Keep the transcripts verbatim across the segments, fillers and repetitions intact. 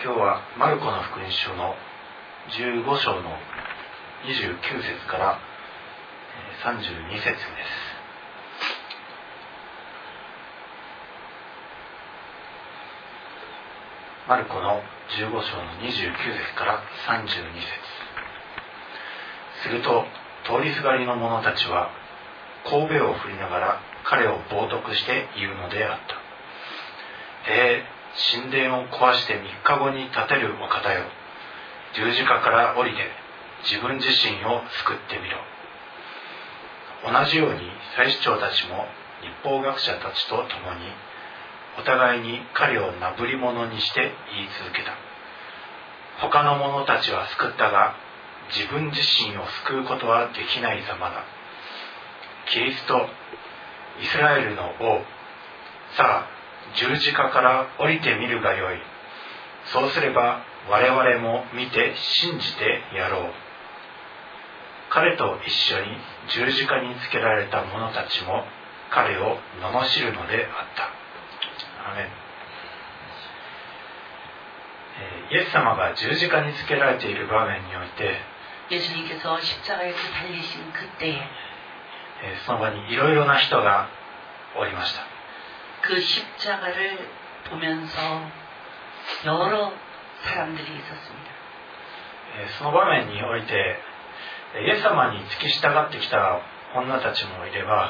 今日はマルコの福音書のじゅうご章のにじゅうきゅう節からさんじゅうに節です。マルコのじゅうご章のにじゅうきゅう節からさんじゅうに節。すると通りすがりの者たちは頭を振りながら彼を冒涜して言うのであった。えー神殿を壊してみっかごに建てるお方よ、十字架から降りて自分自身を救ってみろ。同じように祭司長たちも律法学者たちと共にお互いに彼をなぶり者にして言い続けた。他の者たちは救ったが自分自身を救うことはできないざまだ。キリスト、イスラエルの王、さあ十字架から降りてみるがよい。そうすれば我々も見て信じてやろう。彼と一緒に十字架につけられた者たちも彼を罵るのであった。アメン。イエス様が十字架につけられている場面において、 예수님께서 십자가에서 달리신 그때에 その場にいろいろな人がおりました。 그 십자가를 보면서 여러 사람들이 있었습니다. その場面においてイエス様に付き従ってきた女たちもいれば、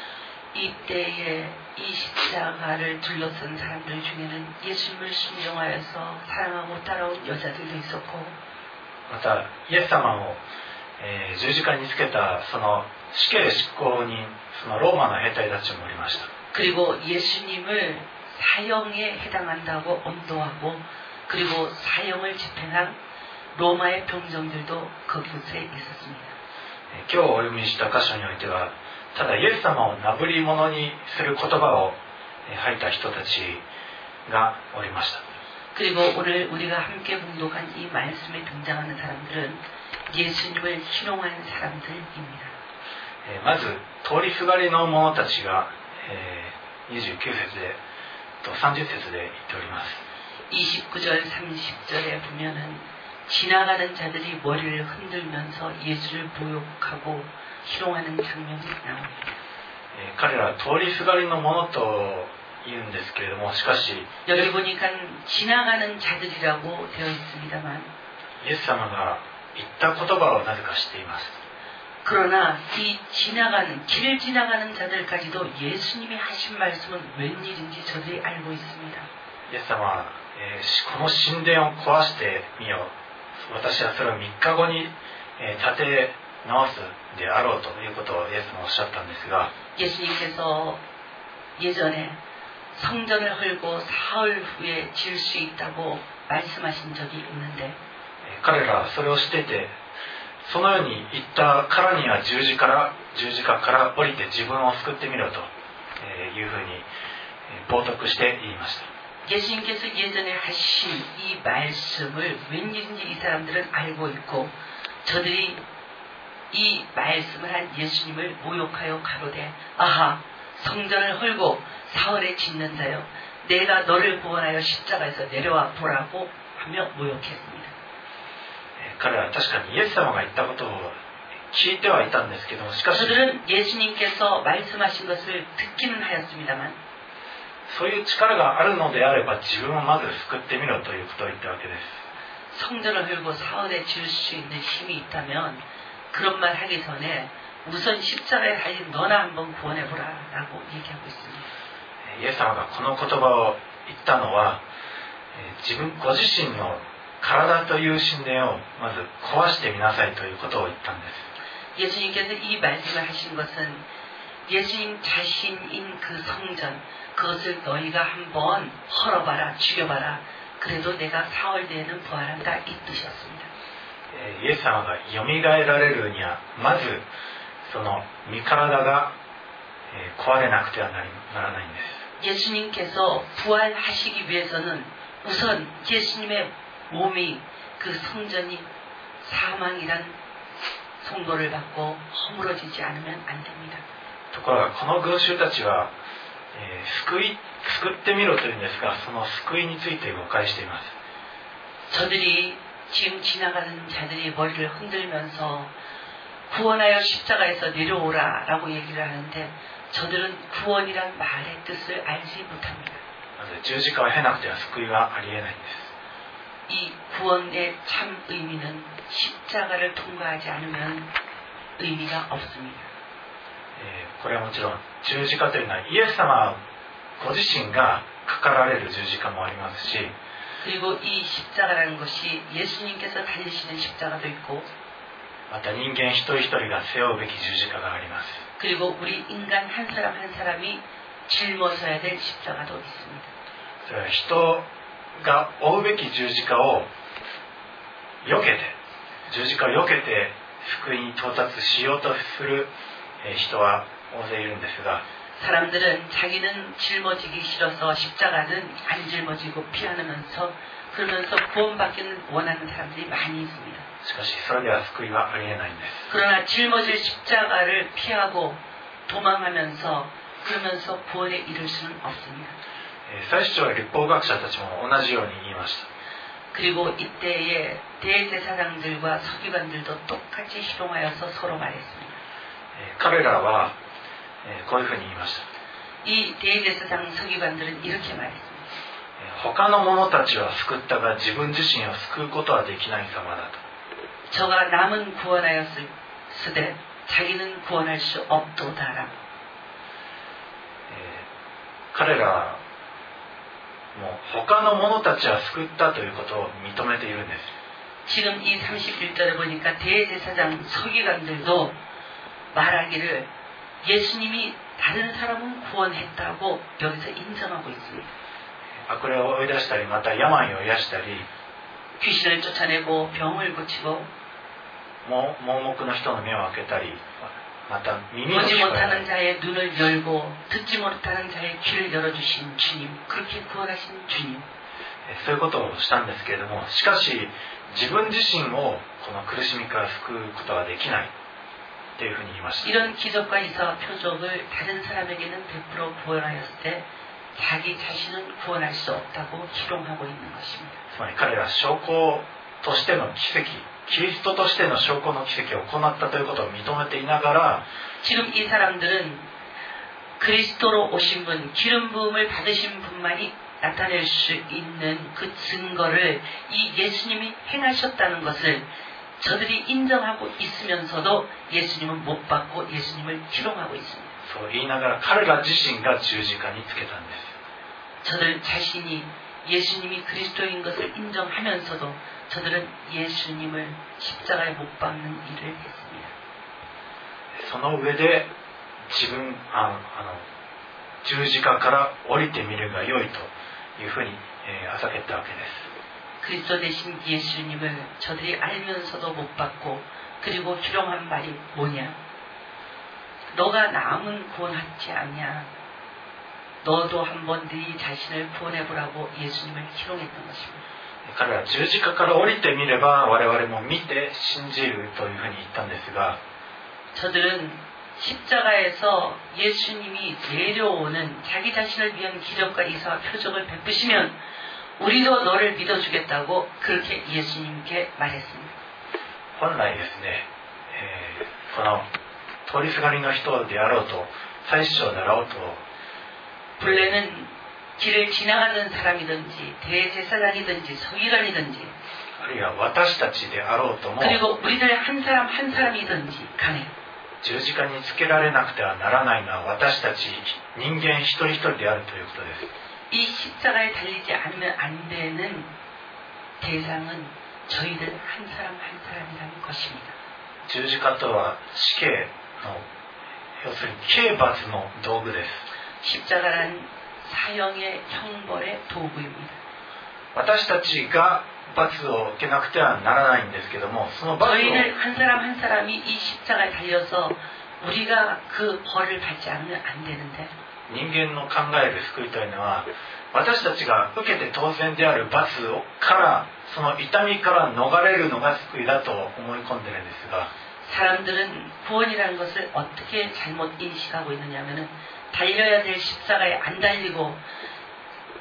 이때에 이 십자가를 둘러싼 사람들 중에는 예수님을 순종하여서 사랑하고 따라온 여자들도 있었고, またイエス様を、えー、十字架につけたその死刑執行人、そのローマの兵隊たちもおりました。 그리고 예수님을 사형에 해당한다고 엄도하고 그리고 사형을 집행한 로마의 병정들도 그곳에 있었습니다. 今日お読みした箇所においては、ただイエス様をなぶり者にする言葉を吐いた人たちがおりました。 그리고 오늘 우리가 함께 봉독한 이 말씀에 등장하는 사람들은 예수님을 희롱한 사람들입니다. まず通りすがりの者たちが にじゅうきゅう節でとさんじゅう節で言っております。 이십구 절 삼십 절에 보면은 지나가는 자들이 머리를 흔들면서 예수를 모욕하고 희롱하는 장면이 나옵니다. 彼ら通りすがりの者と言うんですけれども、しかし 여기 보니까 지나가는 자들이라고 되어 있습니다만 イエス様が言った言葉をなぜか知っています。 그러나 이 지나가는 길 지나가는 자들까지도 예수님이 하신 말씀은 웬일인지 저들이 알고 있습니다. イエス様は、えー、この神殿を壊してみよう。私はそれをみっかごに、えー、建て直すであろうということをイエス様はおっしゃったんですが、 예수님께서 예전에 성전을 헐고 사흘 후에 지을 수 있다고 말씀하신 적이 있는데, 彼らはそれをしていて、そのように言ったからには十字から十字架から降りて自分を救ってみろというふうに冒涜して言いました。 예수님께서 예전에 하신 이 말씀을 웬일인지 이 사람들은 알고 있고 저들이 이 말씀을 한 예수님을 모욕하여 가로되, 아하, 성전을 헐고 사흘에 짓는 자여, 내가 너를 구원하여 십자가에서 내려와 보라고 하며 모욕했습니다. 彼らは確かにイエス様が言ったことを聞いてはいたんですけども、しかし 그들은 예수님께서 말씀하신 것을 듣기는 하였습니다만 そういう力があるのであれば自分をまず救ってみろということを言ったわけです。 성전을 헐고 사흘에 지을 수 있는 힘이 있다면 그런 말 하기 전에 우선 십자가에 달린 너나 한번 구원해보라 라고 얘기하고 있습니다. イエス様がこの言葉を言ったのは、自分ご自身の体という神殿をまず壊してみなさいということを言ったんです。 예수님께서 이 말씀을 하신 것은 예수님 자신인 그 성전, 그것을 너희가 한번 헐어봐라, 죽여봐라. 그래도 내가 사흘 뒤에는 부활한다, 이 뜻이었습니다. イエス様がよみがえられるにはまずその身体が壊れなくてはならないんです。 예수님께서 부활하시기 위해서는 우선 예수님의 몸이 그 성전이 사망이란 선고를 받고 허물어지지 않으면 안 됩니다. ところがこの群衆たちは、えー、救い救ってみろというんですが、その救いについて誤解しています。 저들이 지금 지나가는 자들이 머리를 흔들면서 구원하여 십자가에서 내려오라 라고 얘기를 하는데 저들은 구원이란 말의 뜻을 알지 못합니다. まず十字架を経なくては救いはありえないんです。 이 구원의 참 의미는 십자가를 통과하지 않으면 의미가 없습니다. えーこれはもちろん十字架というのはイエス様ご自身がかかられる十字架もありますし 그리고 이 십자가라는 것이 예수님께서 달리시는 십자가도 있고 また人間一人一人が背負うべき十字架があります。 그리고 우리 인간 한 사람 한 사람이 짊어져야 될 십자가도 있습니다. それは人が負うべき十字架を避けて十字架を避けて福音に到達しようとする人は大勢いるんですが 사람들은 자기는 짊어지기 싫어서 십자가는 안 짊어지고 피하면서 그러면서 구원받기는 원하는 사람들이 많이 있습니다. しかしそれでは救いはありえないんです。 그러나 짊어질 십자가를 피하고 도망하면서 그러면서 구원에 이를 수는 없습니다. 祭司長や立法学者たちも同じように言いました。 그리고 이때에 대제사장들과 서기관들도 똑같이 희롱하여서 서로 말했습니다. 彼らはこういうふうに言いました。 이 대제사장 서기관들은 이렇게 말했습니다. 他の者たちは救ったが自分自身を救うことはできない様だと。 저가 남은 구원하였으되 자기는 구원할 수 없도다라고. 彼らはもう他の者たちは救ったということを認めているんです。 지금 이 삼십일 절에 보니까 대제사장 서기관들도 말하기를 예수님이 다른 사람은 구원했다고 여기서 인정하고 있습니다. 悪霊を追い出したりまた病を癒したり 귀신을 쫓아내고 병을 고치고 盲目の人の目を開けたりまた耳を 보지 聞こえ 못하는 자의 눈을 열고 듣지 못하는 자의 귀를 열어주신 주님, 그렇게 구원하신 주님. そういうことをしたんですけれども、しかし自分自身をこの苦しみから救うことはできないというふうに言いました。 이런 기적과 이사와 표적을 다른 사람에게는 베풀어 구원하였을 때 자기 자신은 구원할 수 없다고 희롱하고 있는 것입니다. つまり彼ら証拠としての奇跡、キリストとしての証拠の奇跡を行ったということを認めていながら 지금 이 사람들은 그리스도로 오신 분, 기름 부음을 받으신 분만이 나타낼 수 있는 그 증거를 이 예수님이 행하셨다는 것을 저들이 인정하고 있으면서도 예수님은 못 받고 예수님을 희롱하고 있습니다. そう言いながら彼ら自身が十字架につけたんです。 저들 자신이 예수님이 그리스도인 것을 인정하면서도 저들은 예수님을 십자가에 못 박는 일을 했습니다. その上で自分ああの十字架から降りてみるが良いというふうに、えー、叫ったわけです。 그리스도 대신 예수님을 저들이 알면서도 못 받고 그리고 희롱한 말이 뭐냐? 너가 남은 구원하지 않냐? 너도 한번 네 자신을 구원해보라고 예수님을 희롱했던 것입니다. 彼は十字架から降りてみれば我々も見て信じるというふうに言ったんですが 저들은 십자가에서 예수님이 내려오는 자기 자신을 위한 기적과 이사와 표적을 베푸시면 우리도 너를 믿어주겠다고 그렇게 예수님께 말했습니다. 本来ですね、えー、この通りすがりの人であろうと祭司長であろうと 본래는 길을 지나가는 사람이든지 대제사장이든지 서기관이든지 あるいは私たちであろうとも 그리고 우리들 한 사람 한 사람이든지 간에 十字架につけられなくてはならないのは私たち人間一人一人であるということです。 이 십자가에 달리지 않으면 안 되는 대상은 저희들 한 사람 한 사람이라는 것입니다. 十字架とは死刑の要するに刑罰の道具です。 십자가란 사형의 형벌의 도구입니다. 私たちが罰を受けなくてはならないんですけどもその罰を 저희는 한 사람 한 사람이 이 십자가에 달려서 우리가 그 벌을 받지 않으면 안 되는데 人間の考える救いというのは私たちが受けて当然である罰をからその痛みから逃れるのが救いだと思い込んでるんですが 사람들은 구원이라는 것을 어떻게 잘못 인식하고 있느냐면은 달려야 될 십자가에 안 달리고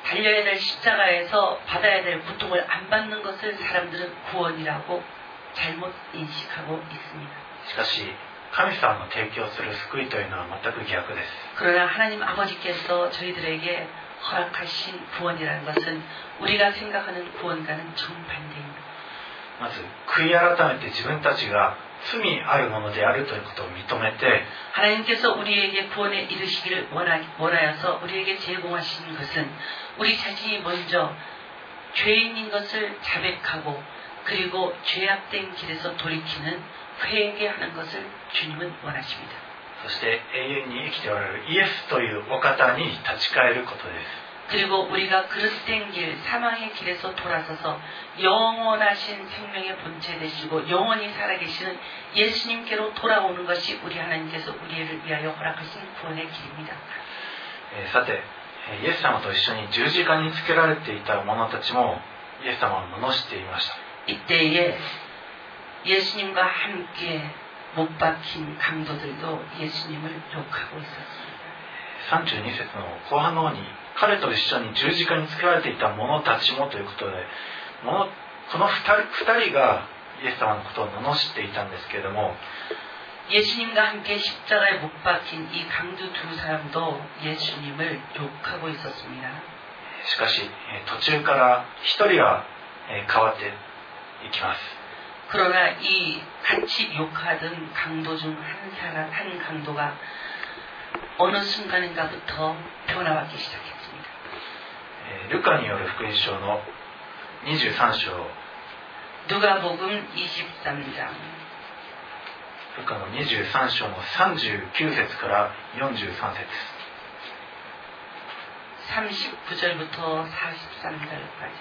달려야 될 십자가에서 받아야 될 고통을 안 받는 것을 사람들은 구원이라고 잘못 인식하고 있습니다. しかし神様の提供する救いというのは全く逆です。 그러나 하나님 아버지께서 저희들에게 허락하신 구원이라는 것은 우리가 생각하는 구원과는 정반대입니다. まず悔い改めて自分たちが罪あるものであるということを認めて 하나님께서 우리에게 구원에 이르시기를 원하, 원하여서 우리에게 제공하신 것은 우리 자신이 먼저 죄인인 것을 자백하고 그리고 죄악된 길에서 돌이키는 회개하는 것을 주님은 원하십니다. そして永遠に生きておられるイエスというお方に立ち返ることです。 그리고 우리가 그릇된 길, 사망의 길에서 돌아서서 영원하신 생명의 본체 되시고 영원히 살아계시는 예수님께로 돌아오는 것이 우리 하나님께서 우리를 위하여 허락하신 구원의 길입니다. えー、さてイエス様と一緒に十字架につけられていた者たちもイエス様を罵っていました。 이때에 예수님과 함께 못 박힌 강도들도 예수님을 욕하고 있었습니다. さんじゅうに節の後半の方に彼と一緒に十字架につけられていた者たちもということでものこの 2, 2人がイエス様のことを罵っていたんですけれども 예수님과 함께 십자가에 못 박힌 이 강도 두 사람도 예수님을 욕하고 있었습니다. しかし途中から一人が変わっていきます。 그러나 이 같이 욕하던 강도 중 한 사람, 한 강도가 어느 순간인가부터 변화받기 시작했습니다. ルカによる福音書のにじゅうさん章 누가복음 이십삼 장 ルカのにじゅうさん章のさんじゅうきゅう節からよんじゅうさん節 삼십구 절부터 사십삼 절까지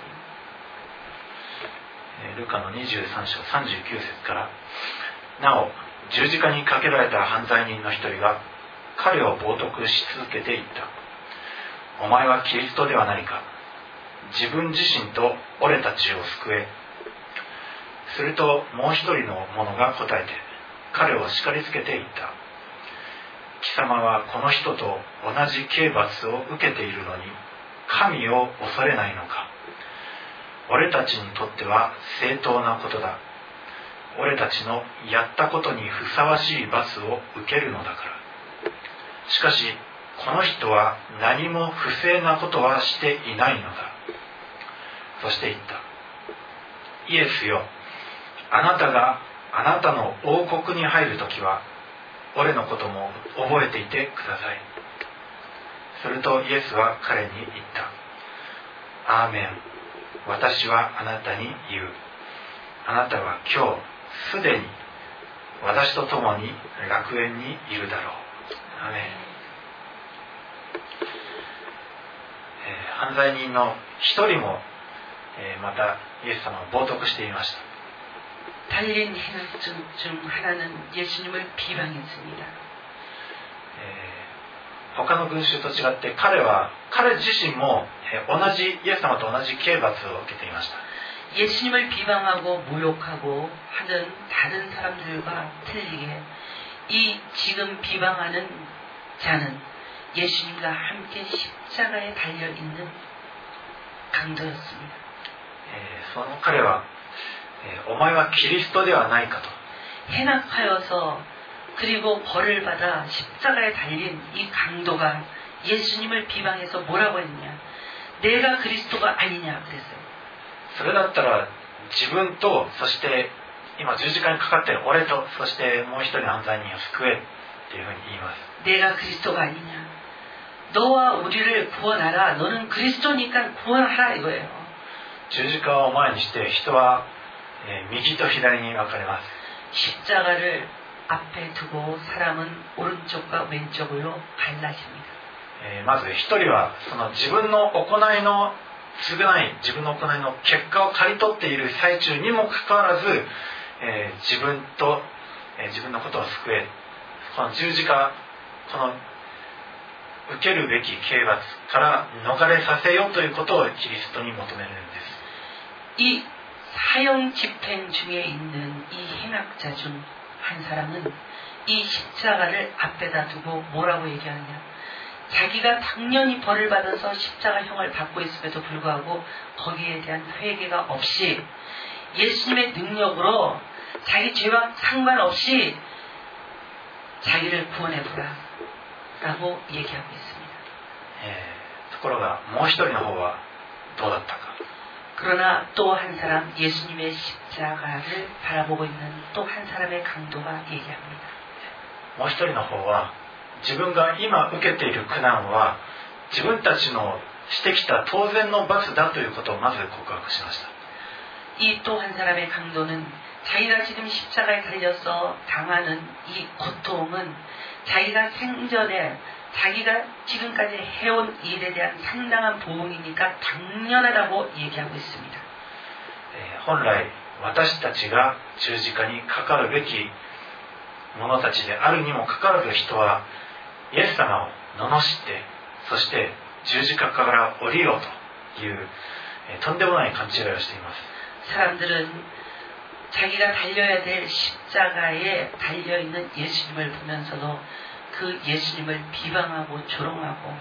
ルカのにじゅうさん章さんじゅうきゅう節からなお十字架にかけられた犯罪人の一人が彼を冒涜し続けていった。お前はキリストではないか。自分自身と俺たちを救え。するともう一人の者が答えて彼を叱りつけていった。貴様はこの人と同じ刑罰を受けているのに神を恐れないのか。俺たちにとっては正当なことだ。俺たちのやったことにふさわしい罰を受けるのだから。しかしこの人は何も不正なことはしていないのだ。そして言った。イエスよ、あなたがあなたの王国に入るときは俺のことも覚えていてください。するとイエスは彼に言った。アーメン。私はあなたに言う。あなたは今日すでに私と共に楽園にいるだろう。アーメン。えー、犯罪人の一人も、えー、またイエス様を冒涜していました。 달린 행악 중, 중 하나는 예수님을 비방했습니다. 他の群衆と違って彼は彼自身も同じイエス様と同じ刑罰を受けていました。 예수님을 비방하고 모욕하고 하는 다른 사람들과 틀리게 이 지금 비방하는 자는 예수님과 함께 십자가에 달려 있는 강도였습니다. その彼はお前はキリストではないかと 행악하여서 그리고 벌을 받아 십자가에 달린 이 강도가 예수님을 비방해서 뭐라고 했냐? 내가 그리스도가 아니냐 그랬어요. それだったら自分とそして今十字架にかかっている俺とそしてもう一人の犯罪人を救えっていうふうに言います。 내가 그리스도가 아니냐? 너와 우리를 구원하라. 너는 그리스도니까 구원하라 이거예요. 十字架を前にして人は右と左に分かれます。 십자가를 앞에 두고 사람은 오른쪽과 왼쪽으로 갈라집니다. まず一人はその自分の行いの償い自分の行いの結果を刈り取っている最中にもかかわらず、えー、自分と、えー、自分のことを救えこの十字架この受けるべき刑罰から逃れさせようということをキリストに求めるんです。 이 사형 집행 중에 있는 이 행악자 중 한 사람은 이 십자가를 앞에다 두고 뭐라고 얘기하느냐? 자기가 당연히 벌을 받아서 십자가형을 받고 있음에도 불구하고 거기에 대한 회개가 없이 예수님의 능력으로 자기 죄와 상관없이 자기를 구원해보라 라고 얘기하고 있습니다. ところがもう一人の方はどうだったか。 그러나 또 한 사람 예수님의 십자가를 바라보고 있는 또 한 사람의 강도가 얘기합니다. もう一人の方は自分が今受けている苦難は自分たちのしてきた当然の罰だということをまず告白しました。 이 또 한 사람의 강도는 자기가 지금 십자가에 달려서 당하는 이 고통은 자기가 생전에 자기가 지금까지 해온 일에 대한 상당한 보응이니까 당연하다고 얘기하고 있습니다. 本来私たちが十字架にかかるべき者たちであるにもかかわらず人はイエス様を罵ってそして十字架から降りろというとんでもない勘違いをしています。 사람들은 자기가 달려야 될 십자가에 달려있는 예수님을 보면서도 그 예수님을 비방하고 조롱하고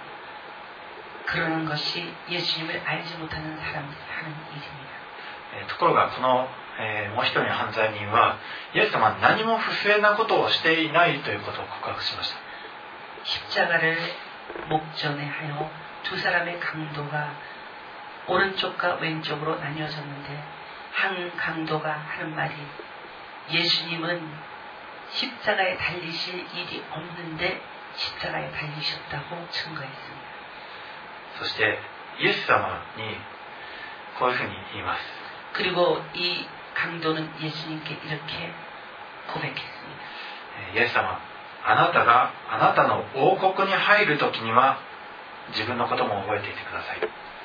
그러는 것이 예수님을 알지 못하는 사람들이 하는 일입니다. ところがこの、えー、もう一人の犯罪人はイエス様は何も不正なことをしていないということを告白しました。 십자가를 목전에 하여 두 사람의 강도가 오른쪽과 왼쪽으로 나뉘어졌는데 한 강도가 하는 말이 예수님은 십자가에 달리실 일이 없는데 십자가에 달리셨다고 증거했습니다. そしてイエス様にこういうふうに言います。 그리고 이 강도는 예수님께 이렇게 고백했습니다. イエス様、あなたがあなたの王国に入るときには自分のことも覚えていてください。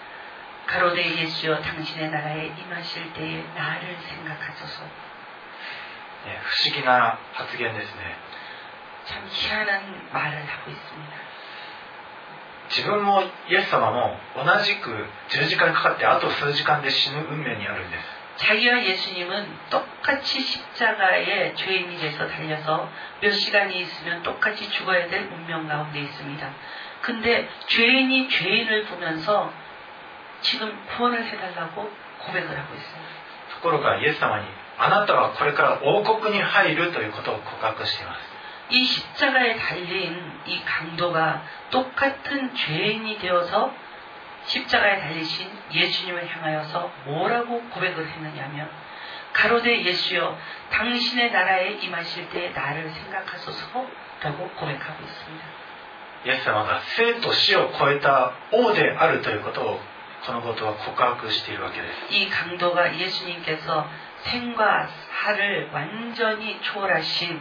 가로되 예수여 당신의 나라에 임하실 때에 나를 생각하소서. 不思議な発言ですね。 참 희한한 말을 하고 있습니다. 自分もイエス様も同じく十字架にかかってあと数時間で死ぬ運命にあるんです。 자기와 예수님은 똑같이 십자가에 죄인이 돼서 달려서 몇 시간이 있으면 똑같이 죽어야 될 운명 가운데 있습니다. 근데 죄인이 죄인을 보면서 지금 구원을 해달라고 고백을 하고 있어요. ところがイエス様にあなたはこれから王国に入るということを告白しています。 이 십자가에 달린 이 강도가 똑같은 죄인이 되어서 십자가에 달리신 예수님을 향하여서 뭐라고 고백을 했느냐면 가로되 예수여 당신의 나라에 임하실 때 나를 생각하소서라고 고백하고 있습니다. イエス様が生と死を超えた王であるということをこのことは告白しているわけです。 이 강도가 예수님께서 생과 사를 완전히 초월하신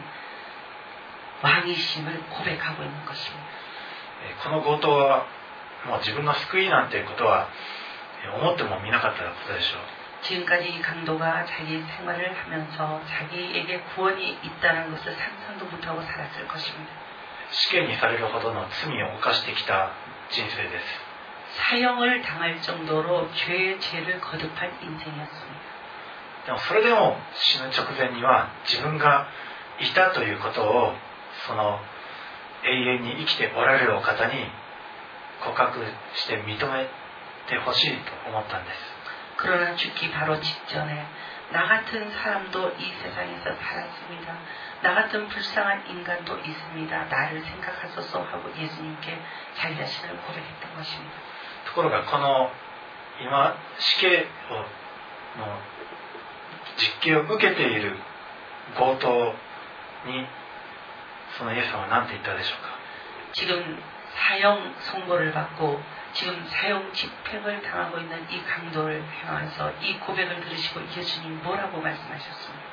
왕이심을 고백하고 있는 것입니다. この強盗はもう自分の救いなんていうことは思ってもみなかったことでしょう。 지금까지 이 강도가 자기 생활을 하면서 자기에게 구원이 있다는 것을 상상도 못하고 살았을 것입니다. 死刑にされるほどの罪を犯してきた人生です。 사형을 당할 정도로 죄의 죄를 거듭한 인생이었습니다. でもそれでも死ぬ直前には自分がいたということをその永遠に生きておられるお方に告白して認めてほしいと思ったんです。 그러나 죽기 바로 직전에 나 같은 사람도 이 세상에서 살았습니다. 나 같은 불쌍한 인간도 있습니다. 나를 생각하소서 하고 예수님께 자기 자신을 고백했던 것입니다. ところがこの今死刑をの実刑を受けている強盗にそのイエス様は何て言ったでしょうか。 지금 사형 선고를 받고 지금 사형 집행을 당하고 있는 이 강도를 향해서 이 고백을 들으시고 예수님 뭐라고 말씀하셨습니까?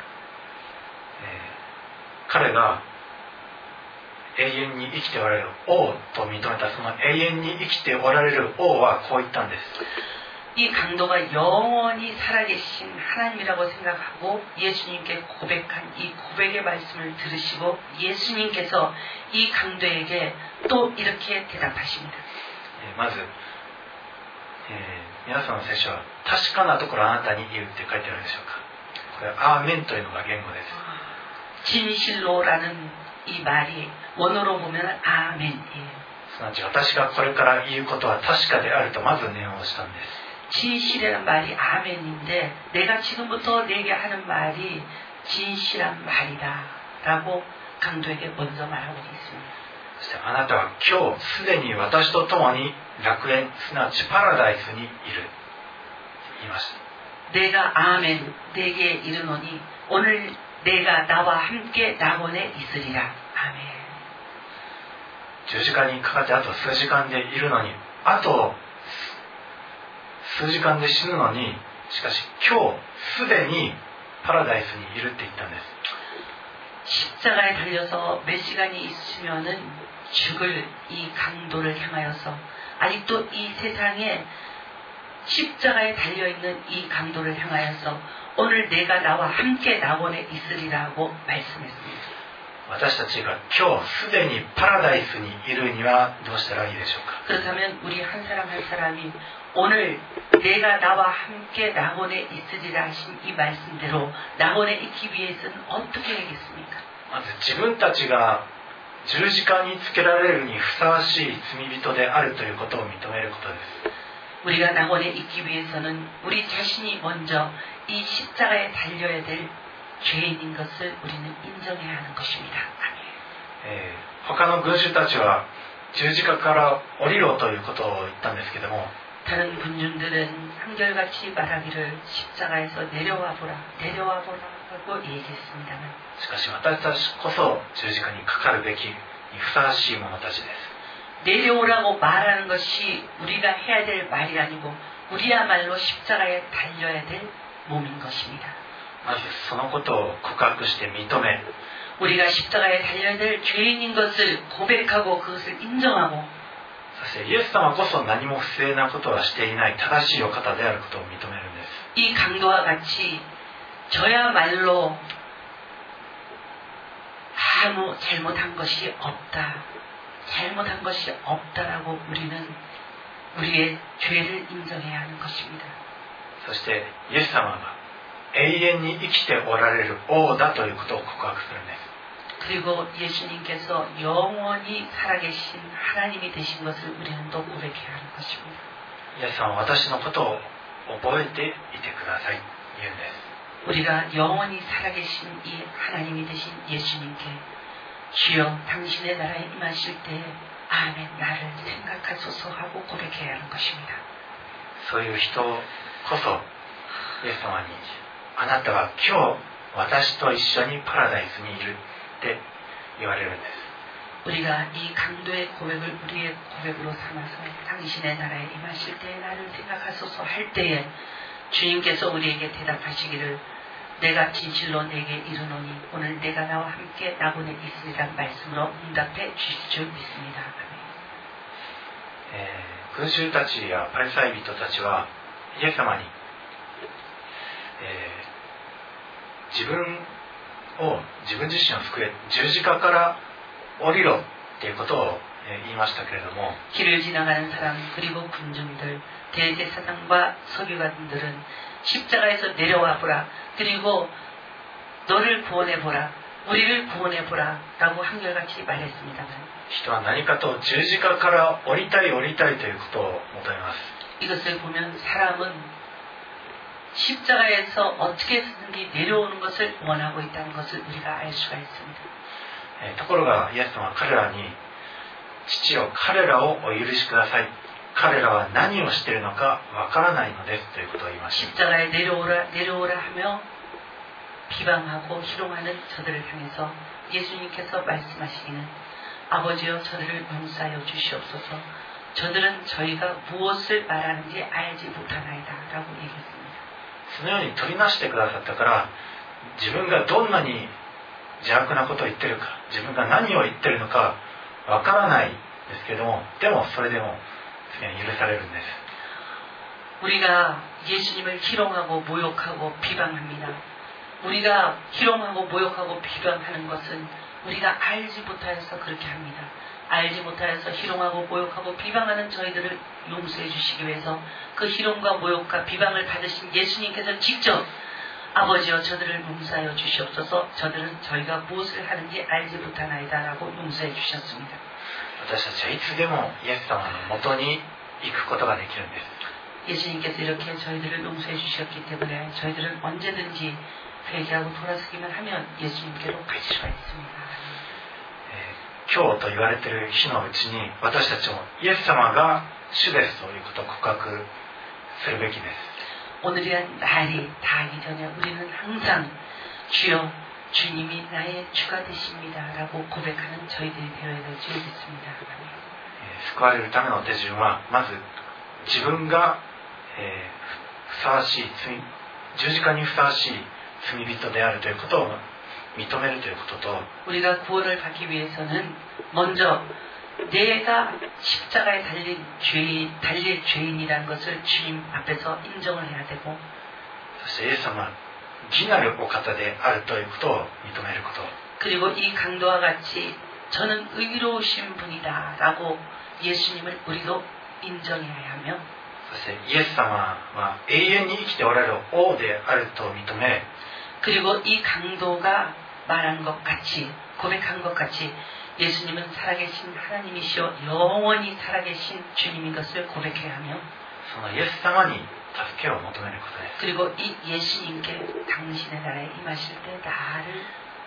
彼が永遠に生きておられる王と認めたその永遠に生きておられる王はこう言ったんです。 이 강도가 영원히 살아계신 하나님이라고 생각하고 예수님께 고백한 이 고백의 말씀을 들으시고 예수님께서 이 강도에게 또 이렇게 대답하십니다. まず、えー、皆さんの聖書は確かなところあなたに言うって書いてあるでしょうか。これはアーメンというのが言語です。 진실로라는 이 말이 원어로 보면 아멘이에요. すなわち私がこれから言うことは確かであるとまず念をしたんです。 진실이라는 말이 아멘인데 내가 지금부터 내게 하는 말이 진실한 말이다 라고 강도에게 먼저 말하고 있습니다. そしてあなたは今日すでに私と共に楽園すなわちパラダイスにいる言いました。 내가 아멘 내게 이르노니 오늘 내가 나와 함께 낙원에 있으리라. 아멘. 十字架にかかってあと数時間でいるのにあと数時間で死ぬのにしかし今日すでにパラダイスにいるって言ったんです。 십자가에 달려서 몇 시간이 있으면은 죽을 이 강도를 향하여서 아직도 이 세상에 십자가에 달려있는 이 강도를 향하여서 오늘 내가 나와 함께 낙원에 있으리라고 말씀했습니다. 私たちが今日すでにパラダイスにいるにはどうしたらいいでしょうか。 그렇다면 우리 한 사람 한 사람이 오늘 내가 나와 함께 낙원에 있으리라 하신 이 말씀대로 낙원에 있기 위해서는 어떻게 하겠습니까? まず自分たちが十字架につけられるにふさわしい罪人であるということを認めることです。 우리가 낙원에 있기 위해서는 우리 자신이 먼저 이 십자가에 달려야 될 죄인인 것을 우리는 인정해야 하는 것입니다. 아멘. えー、他の群衆たちは十字架から降りろということを言ったんですけども 다른 군중들은 한결같이 말하기를 십자가에서 내려와 보라, 내려와 보라고 얘기했습니다만 しかし私たちこそ十字架にかかるべきにふさわしい者たちです。 내려오라고 말하는 것이 우리가 해야 될 말이 아니고 우리야말로 십자가에 달려야 될 몸인 것입니다. まずそのことを告白して認め 우리가 십자가에 달려야 될 죄인인 것을 고백하고 그것을 인정하고 そしてイエス様こそ何も不正なことはしていない正しいお方であることを認めるんです。 이 강도와 같이 저야말로 아무 잘못한 것이 없다. 잘못한 것이 없다라고 우리는 우리의 죄를 인정해야 하는 것입니다. そしてイエス様が永遠に生きておられる王だということを告白するんです。 그리고 예수님께서 영원히 살아계신 하나님이 되신 것을 우리는 또 고백해야 하는 것입니다. イエス様は私のことを覚えていてください言うんです。 우리가 영원히 살아계신 이 하나님이 되신 예수님께 주여 당신의 나라에 임하실 때에 아멘 나를 생각하소서 하고 고백해야 하는 것입니다. そういう人こそイエス様にあなたは今日私と一緒にパラダイスにいるって言われるんです。 우리가 이 강도의 고백을 우리의 고백으로 삼아서 당신의 나라에 임하실 때에 나를 생각하소서 할 때에 주님께서 우리에게 대답하시기를 내가 진실로 내게 이르노니 오늘 내가 나와 함께 낙원에 있으리란 말씀으로 응답해 주실 줄 믿습니다. えー、群衆たちやパリサイ人たちはイエス様に、えー、自分を自分自身を救え十字架から降りろっていうことを言いましたけれども 길을 지나가는 사람 그리고 군중들 대제사장과 서기관들은 십자가에서 내려와 보라 그리고 너를 구원해 보라 우리를 구원해 보라 라고 한결같이 말했습니다만 人は何かと十字架から降りたい降りたいということを求めます。 이것을 보면 사람은 십자가에서 어떻게 해서든지 내려오는 것을 원하고 있다는 것을 우리가 알 수가 있습니다. ところがイエス様は彼らに父よ彼らをお許しください彼らは何をしているのかわからないのですということを言いました。 십자가에 내려오라 내려오라 하며 비방하고 희롱하는 저들을 향해서 예수님께서 말씀하시기는 아버지여 저들을 용서하여 주시옵소서 저들은 저희가 무엇을 말하는지 알지 못하나이다 라고 얘기했습니다. そのように取りなしてくださったから自分がどんなに邪悪なことを言ってるか自分が何を言ってるのかわからないですけどもでもそれでも許されるんです。 우리가 예수님을 희롱하고 모욕하고 비방합니다. 우리가 희롱하고 모욕하고 비방하는 것은 우리가 알지 못하여서 그렇게 합니다. 알지 못하여서 희롱하고 모욕하고 비방하는 저희들을 용서해 주시기 위해서 그 희롱과 모욕과 비방을 받으신 예수님께서 직접 아버지여 저들을 용서하여 주시옵소서 저들은 저희가 무엇을 하는지 알지 못하나이다 라고 용서해 주셨습니다. 私たちはいつでもイエス様のもとに行くことができるんです。 예수님께서 이렇게 저희들을 용서해 주셨기 때문에 저희들은 언제든지 회개하고 돌아서기만 하면 예수님께로 갈 수가 있습니다. 今日と言われている日のうちに私たちもイエス様が主ですということを告白するべきです。 오늘이란 날이 닿기 전에 우리는 항상 주여 주님이 나의 주가 되십니다 라고 고백하는 저희들이 되어야 될 줄 믿습니다. 救われるための手順はまず自分が、えー、ふさわしい罪十字架にふさわしい罪人であるということを認めるということと 우리가 구원을 받기 위해서는 먼저 내가 십자가에 달린 죄인, 달릴 죄인이라는 것을 주님 앞에서 인정을 해야 되고 そしてイエス様は義なるお方であるということを認めること 그리고 이 강도와 같이 저는 의로우신 분이다 라고 예수님을 우리도 인정해야 하며 そしてイエス様は永遠に生きておられる王であると認め 그리고 이 강도가 말한 것 같이 고백한 것 같이 예수님은 살아계신 하나님이시여 영원히 살아계신 주님인 것을 고백해야 하며 そのイエス様に助けを求めることです 그리고 이 예수님께 당신의 나라에 임하실 때 나를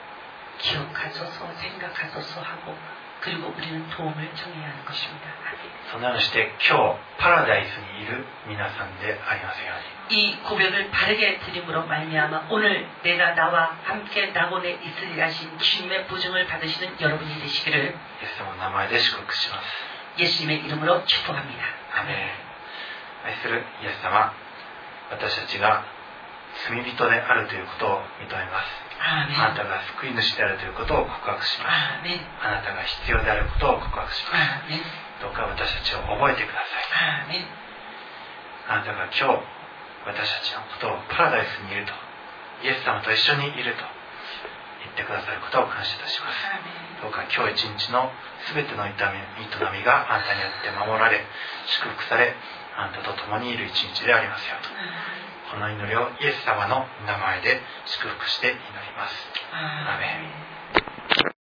기억하소서 생각하소서 하고 그리고 우리는 도움을 청해야 하는 것입니다. そのようにして今日パラダイスにいる皆さんでありますように 이 고백을 바르게 드림으로 말미암아 오늘 내가 나와 함께 낙원에 있으리라 하신 주님의 보증을 받으시는 여러분이 되시기를 イエス様の名前で祝福します 예수님의 이름으로 축복합니다. アメン愛するイエス様私たちが罪人であるということを認めます 아멘. あなたが救い主であるということを告白します 아멘. あなたが必要であることを告白します 아멘. どうか私たちを覚えてください 아멘. あなたが今日私たちのことをパラダイスにいるとイエス様と一緒にいると言ってくださることを感謝いたします 아멘. どうか今日一日の全ての営みがあなたによって守られ祝福されあなたと共にいる一日でありますようにこの祈りをイエス様の名前で祝福して祈ります。アーメン。